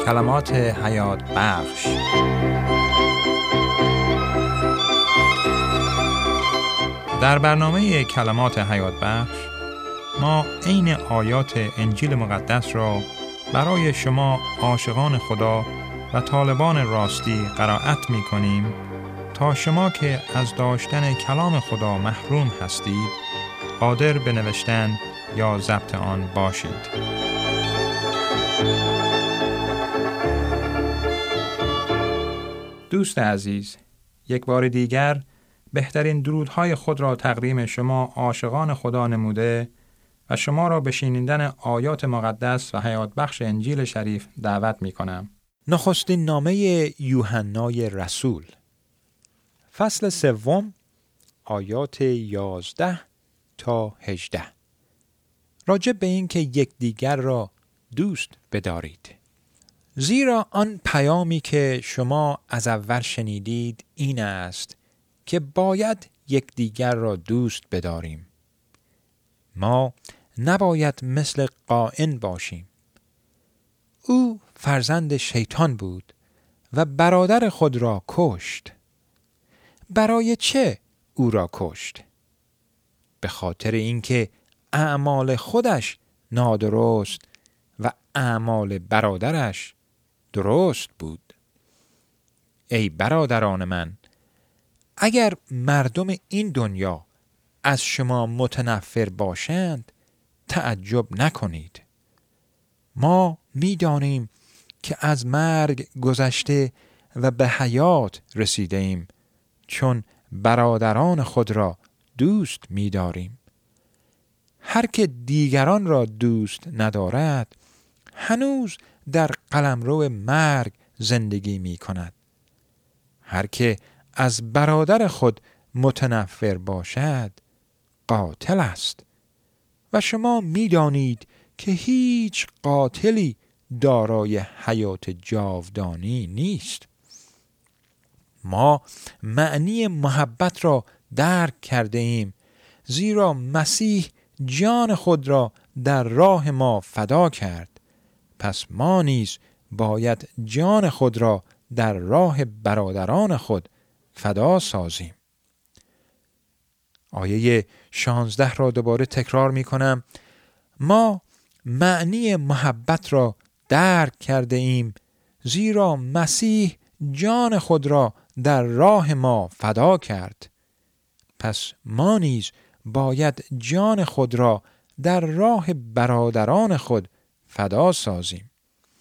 کلمات حیات بخش. در برنامه کلمات حیات بخش ما عین آیات انجیل مقدس را برای شما عاشقان خدا و طالبان راستی قرائت می کنیم تا شما که از داشتن کلام خدا محروم هستید قادر به نوشتن یا ضبط آن باشید. دوست عزیز، یک بار دیگر بهترین درودهای خود را تقدیم شما عاشقان خدا نموده و شما را به شنیدن آیات مقدس و حیات بخش انجیل شریف دعوت می کنم. نخستین نامه یوحنای رسول، فصل 3، آیات 11 تا 18. راجع به این که یکدیگر را دوست بدارید. زیرا آن پیامی که شما از اول شنیدید این است که باید یکدیگر را دوست بداریم. ما نباید مثل قائن باشیم. او فرزند شیطان بود و برادر خود را کشت. برای چه او را کشت؟ به خاطر اینکه اعمال خودش نادرست و اعمال برادرش درست بود. ای برادران من، اگر مردم این دنیا از شما متنفر باشند تعجب نکنید. ما می‌دانیم که از مرگ گذشته و به حیات رسیده ایم، چون برادران خود را دوست می‌داریم. هر که دیگران را دوست ندارد هنوز در قلمرو مرگ زندگی می کند. هر که از برادر خود متنفر باشد قاتل است و شما می دانید که هیچ قاتلی دارای حیات جاودانی نیست. ما معنی محبت را درک کرده ایم، زیرا مسیح جان خود را در راه ما فدا کرد. پس ما نیز باید جان خود را در راه برادران خود فدا سازیم. آیه 16 را دوباره تکرار می کنم. ما معنی محبت را درک کرده ایم، زیرا مسیح جان خود را در راه ما فدا کرد. پس ما نیز باید جان خود را در راه برادران خود فدا سازیم.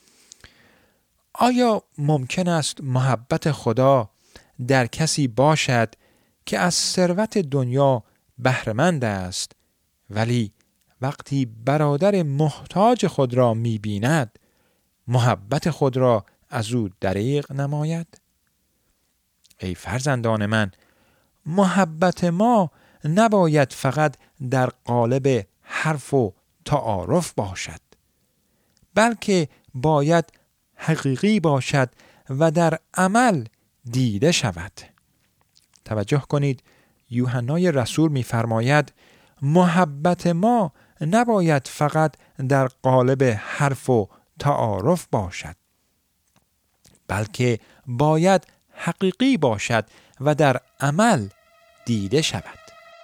آیا ممکن است محبت خدا در کسی باشد که از ثروت دنیا بهره‌مند است ولی وقتی برادر محتاج خود را می‌بیند محبت خود را از او دریغ نماید؟ ای فرزندان من، محبت ما نباید فقط در قالب حرف و تعارف باشد، بلکه باید حقیقی باشد و در عمل دیده شود. توجه کنید، یوحنای رسول می‌فرماید محبت ما نباید فقط در قالب حرف و تعارف باشد، بلکه باید حقیقی باشد و در عمل دیده شود.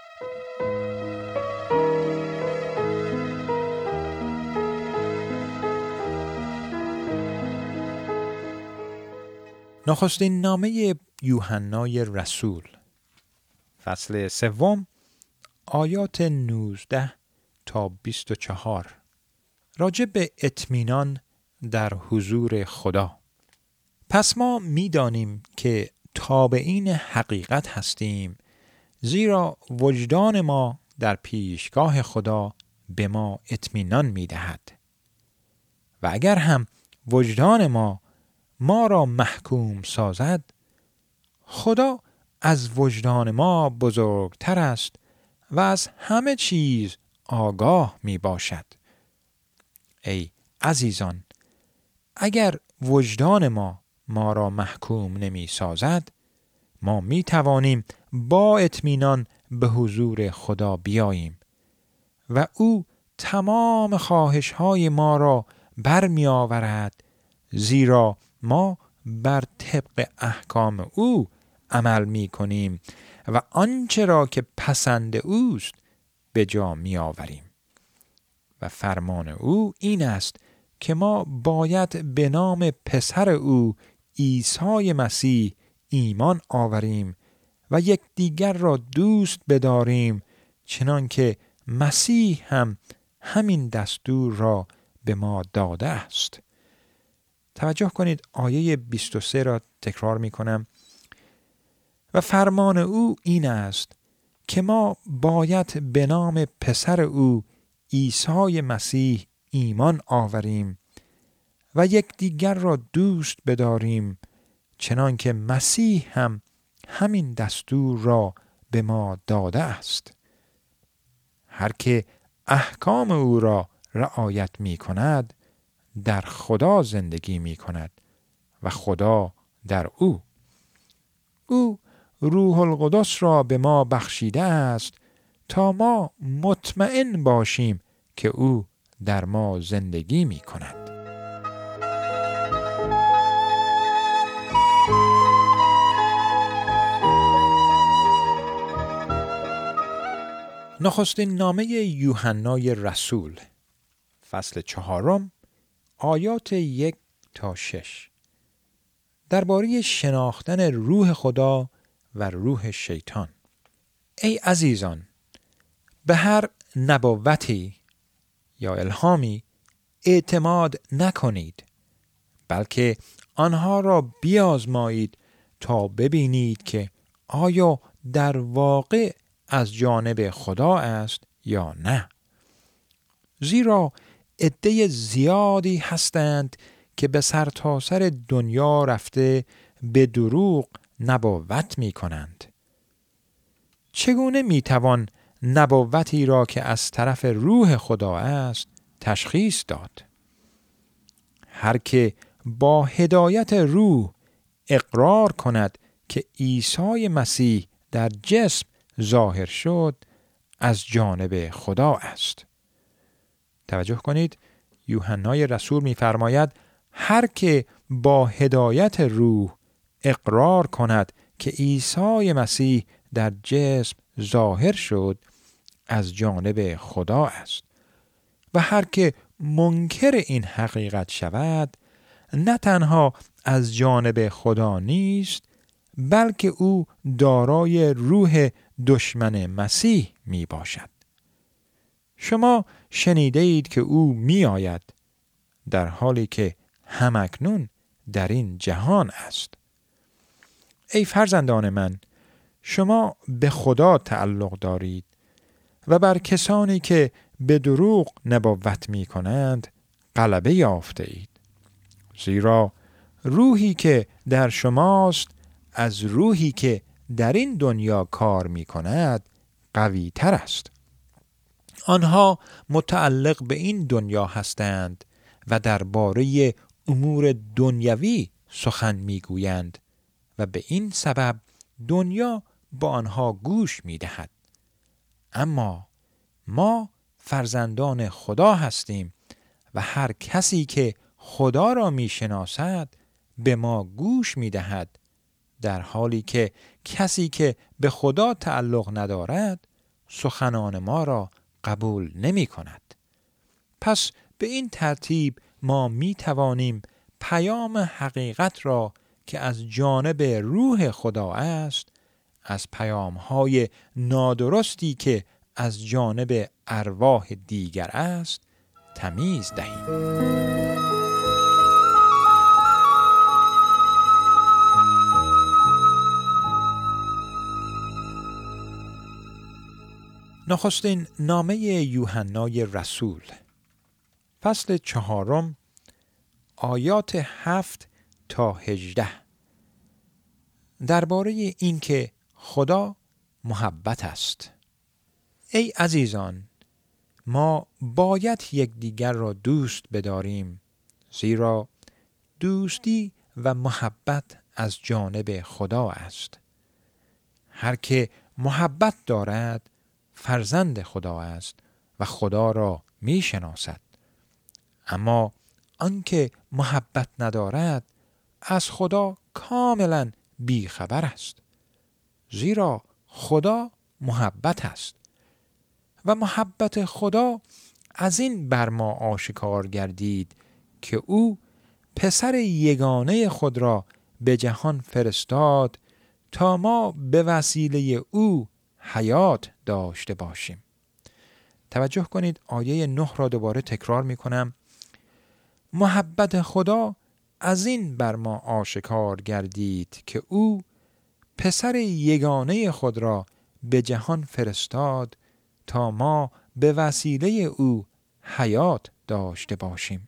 نخستین نامه یوحنای رسول، فصل 3، آیات 19 تا 24، راجع به اطمینان در حضور خدا. پس ما می‌دانیم که تابعین حقیقت هستیم، زیرا وجدان ما در پیشگاه خدا به ما اطمینان می‌دهد. و اگر هم وجدان ما را محکوم سازد، خدا از وجدان ما بزرگتر است و از همه چیز آگاه می باشد. ای عزیزان، اگر وجدان ما را محکوم نمی سازد، ما می توانیم با اطمینان به حضور خدا بیاییم و او تمام خواهش‌های ما را برمی آورد، زیرا ما بر طبق احکام او عمل می کنیم و آنچه را که پسند اوست به جا می آوریم. و فرمان او این است که ما باید به نام پسر او عیسی مسیح ایمان آوریم و یکدیگر را دوست بداریم، چنان که مسیح هم همین دستور را به ما داده است. توجه کنید، آیه 23 را تکرار می کنم. و فرمان او این است که ما باید به نام پسر او عیسی مسیح ایمان آوریم و یکدیگر را دوست بداریم، چنان که مسیح هم همین دستور را به ما داده است. هر که احکام او را رعایت می کند در خدا زندگی می کند و خدا در او. او روح القدس را به ما بخشیده است تا ما مطمئن باشیم که او در ما زندگی می کند. نخستین نامه یوحنای رسول، فصل 4، آیات 1 تا 6، درباره شناختن روح خدا و روح شیطان. ای عزیزان، به هر نبوتی یا الهامی اعتماد نکنید، بلکه آنها را بیازمایید تا ببینید که آیا در واقع از جانب خدا است یا نه. زیرا عده زیادی هستند که به سرتاسر دنیا رفته به دروغ نبوت می کنند. چگونه می توان نبوتی را که از طرف روح خدا است تشخیص داد؟ هر که با هدایت روح اقرار کند که عیسی مسیح در جسم ظاهر شد از جانب خدا است. توجه کنید، یوحنای رسول می‌فرماید هر که با هدایت روح اقرار کند که عیسی مسیح در جسم ظاهر شد از جانب خدا است. و هر که منکر این حقیقت شود نه تنها از جانب خدا نیست، بلکه او دارای روح دشمن مسیح می باشد. شما شنیده اید که او می آید، در حالی که همکنون در این جهان است. ای فرزندان من، شما به خدا تعلق دارید و بر کسانی که به دروغ نبوت می کنند غلبه یافته اید. زیرا روحی که در شماست از روحی که در این دنیا کار می کند قوی تر است. آنها متعلق به این دنیا هستند و درباره امور دنیوی سخن می گویند و به این سبب دنیا با آنها گوش می دهد. اما ما فرزندان خدا هستیم و هر کسی که خدا را می شناسد به ما گوش می دهد، در حالی که کسی که به خدا تعلق ندارد سخنان ما را قبول نمی کند. پس به این ترتیب ما می توانیم پیام حقیقت را که از جانب روح خدا است از پیام‌های نادرستی که از جانب ارواح دیگر است تمیز دهیم. نخستین نامه یوحنای رسول، فصل 4، آیات 7 تا 18، درباره اینکه خدا محبت است. ای عزیزان، ما باید یکدیگر را دوست بداریم، زیرا دوستی و محبت از جانب خدا است. هر که محبت دارد فرزند خدا است و خدا را می شناسد. اما آنکه محبت ندارد از خدا کاملا بیخبر است، زیرا خدا محبت است و محبت خدا از این بر ما آشکار گردید که او پسر یگانه خود را به جهان فرستاد تا ما به وسیله او حیات داشته باشیم. توجه کنید آیه 9 را دوباره تکرار می کنم. محبت خدا از این بر ما آشکار گردید که او پسر یگانه خود را به جهان فرستاد تا ما به وسیله او حیات داشته باشیم.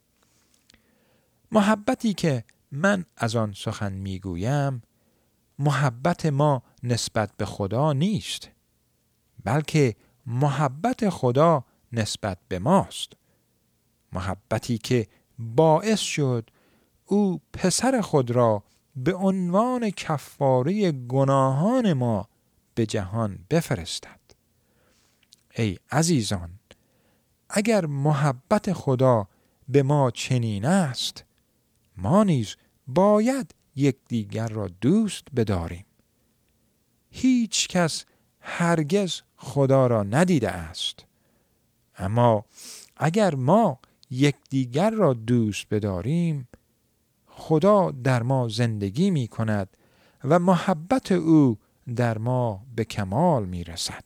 محبتی که من از آن سخن میگویم محبت ما نسبت به خدا نیست، بلکه محبت خدا نسبت به ماست. محبتی که باعث شد او پسر خود را به عنوان کفاره گناهان ما به جهان بفرستد. ای عزیزان، اگر محبت خدا به ما چنین است، ما نیز باید یکدیگر را دوست بداریم. هیچ کس هرگز خدا را ندیده است، اما اگر ما یکدیگر را دوست بداریم، خدا در ما زندگی می کند و محبت او در ما به کمال می رسد.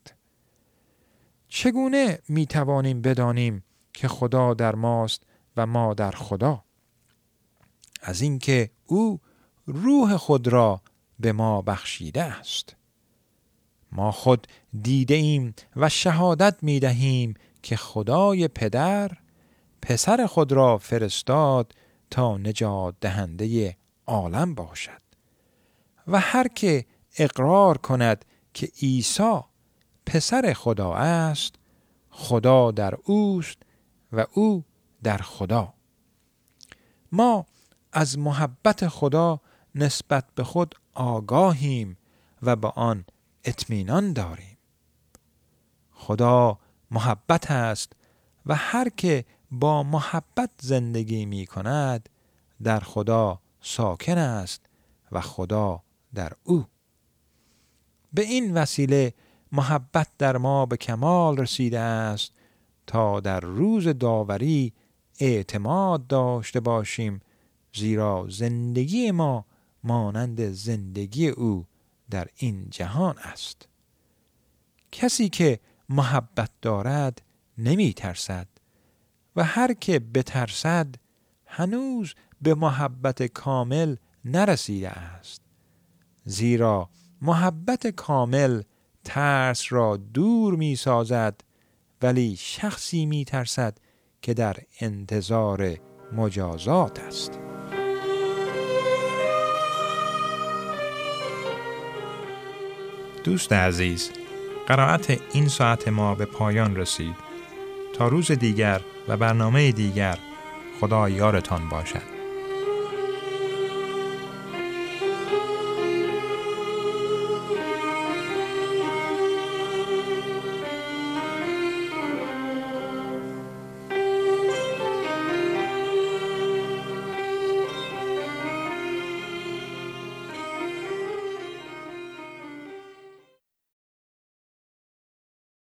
چگونه می توانیم بدانیم که خدا در ماست و ما در خدا؟ از اینکه او روح خود را به ما بخشیده است. ما خود دیده ایم و شهادت می دهیم که خدای پدر پسر خود را فرستاد تا نجات دهنده عالم باشد و هر که اقرار کند که عیسی پسر خدا است، خدا در اوست و او در خدا. ما از محبت خدا نسبت به خود آگاهیم و به آن اطمینان داریم. خدا محبت است و هر که با محبت زندگی می کند در خدا ساکن است و خدا در او. به این وسیله محبت در ما به کمال رسیده است تا در روز داوری اعتماد داشته باشیم، زیرا زندگی ما مانند زندگی او در این جهان است. کسی که محبت دارد نمی ترسد و هر که بترسد هنوز به محبت کامل نرسیده است، زیرا محبت کامل ترس را دور می سازد، ولی شخصی می ترسد که در انتظار مجازات است. دوست عزیز، قرائت این ساعت ما به پایان رسید. تا روز دیگر و برنامه دیگر، خدا یارتان باشد.